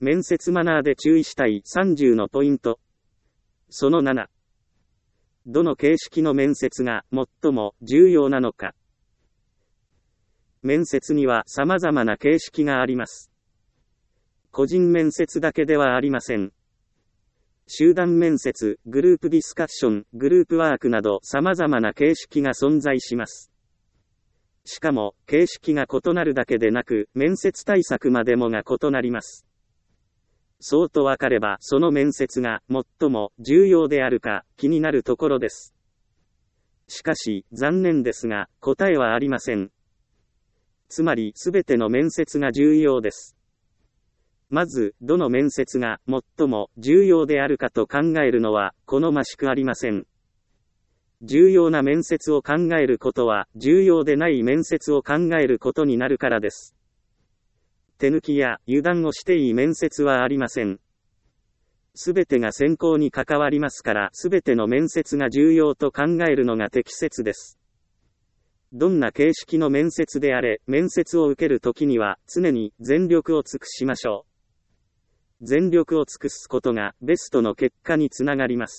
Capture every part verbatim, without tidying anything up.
面接マナーで注意したいさんじゅうのポイント。そのなな。どの形式の面接が最も重要なのか。面接には様々な形式があります。個人面接だけではありません。集団面接、グループディスカッション、グループワークなど様々な形式が存在します。しかも、形式が異なるだけでなく、面接対策までもが異なります。そうとわかれば、その面接が最も重要であるか気になるところです。しかし、残念ですが、答えはありません。つまり、すべての面接が重要です。まず、どの面接が最も重要であるかと考えるのは好ましくありません。重要な面接を考えることは、重要でない面接を考えることになるからです。手抜きや油断をしていい面接はありません。すべてが選考に関わりますから、すべての面接が重要と考えるのが適切です。どんな形式の面接であれ、面接を受けるときには、常に全力を尽くしましょう。全力を尽くすことが、ベストの結果につながります。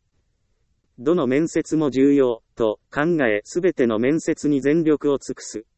どの面接も重要、と考え、すべての面接に全力を尽くす。